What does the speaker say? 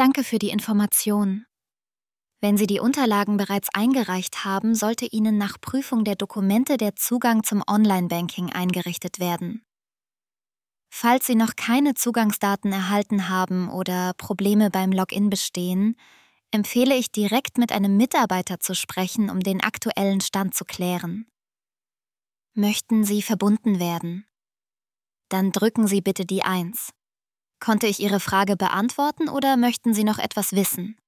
Danke für die Information. Wenn Sie die Unterlagen bereits eingereicht haben, sollte Ihnen nach Prüfung der Dokumente der Zugang zum Online-Banking eingerichtet werden. Falls Sie noch keine Zugangsdaten erhalten haben oder Probleme beim Login bestehen, empfehle ich direkt mit einem Mitarbeiter zu sprechen, um den aktuellen Stand zu klären. Möchten Sie verbunden werden? Dann drücken Sie bitte die 1. Konnte ich Ihre Frage beantworten oder möchten Sie noch etwas wissen?